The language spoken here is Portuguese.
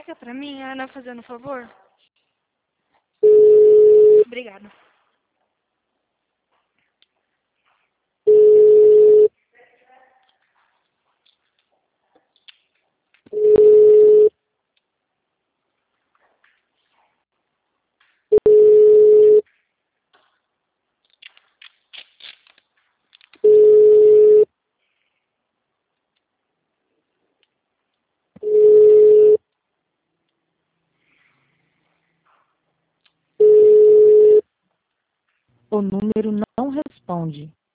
Liga pra mim, Ana, fazendo um favor. Obrigada. O número não responde.